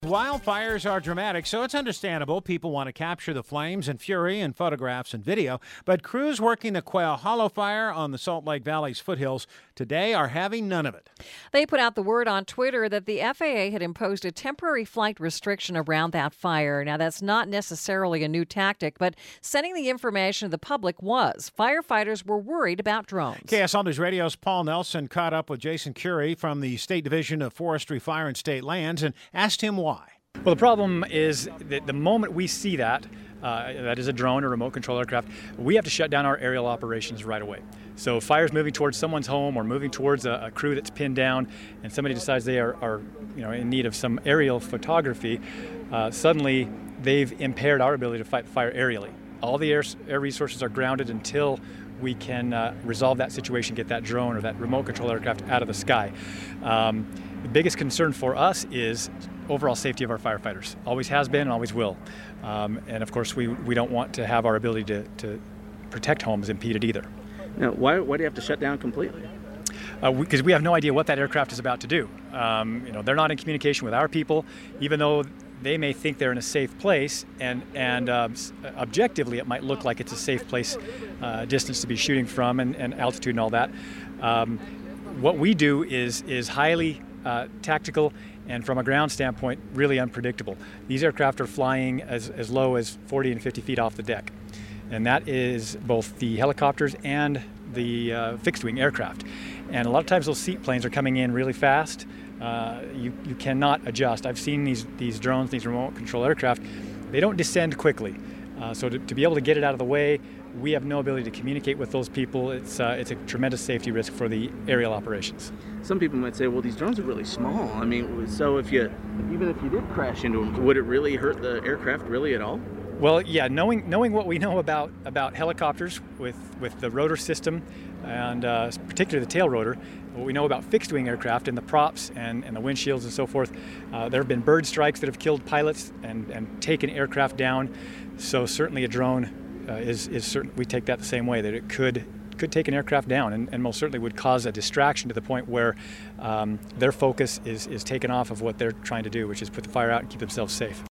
Wildfires are dramatic, so it's understandable people want to capture the flames and fury in photographs and video. But crews working the Quail Hollow Fire on the Salt Lake Valley's foothills today are having none of it. They put out the word on Twitter that the FAA had imposed a temporary flight restriction around that fire. Now, that's not necessarily a new tactic, but sending the information to the public was. Firefighters were worried about drones. KSL News Radio's Paul Nelson caught up with Jason Curie from the State Division of Forestry, Fire, and State Lands and asked him why. Well, the problem is that the moment we see that is a drone or remote control aircraft, we have to shut down our aerial operations right away. So fires moving towards someone's home or moving towards a crew that's pinned down, and somebody decides they are in need of some aerial photography, suddenly they've impaired our ability to fight the fire aerially. All the air resources are grounded until we can resolve that situation, get that drone or that remote control aircraft out of the sky. The biggest concern for us is overall safety of our firefighters. Always has been and always will. And of course, we don't want to have our ability to protect homes impeded either. Now, why do you have to shut down completely? Because we have no idea what that aircraft is about to do. They're not in communication with our people, even though they may think they're in a safe place, and objectively it might look like it's a safe place, distance to be shooting from, and altitude and all that. What we do is highly tactical, and from a ground standpoint, really unpredictable. These aircraft are flying as low as 40 and 50 feet off the deck, and that is both the helicopters and the fixed-wing aircraft. And a lot of times those seaplanes are coming in really fast. You cannot adjust. I've seen these drones, these remote control aircraft, they don't descend quickly. So to be able to get it out of the way, we have no ability to communicate with those people. It's a tremendous safety risk for the aerial operations. Some people might say, well, these drones are really small. I mean, so even if you did crash into them, would it really hurt the aircraft really at all? Well, yeah, knowing what we know about helicopters with the rotor system, and particularly the tail rotor, what we know about fixed-wing aircraft and the props and the windshields and so forth, there have been bird strikes that have killed pilots and taken aircraft down. So certainly a drone is certain. We take that the same way, that it could take an aircraft down, and most certainly would cause a distraction to the point where their focus is taken off of what they're trying to do, which is put the fire out and keep themselves safe.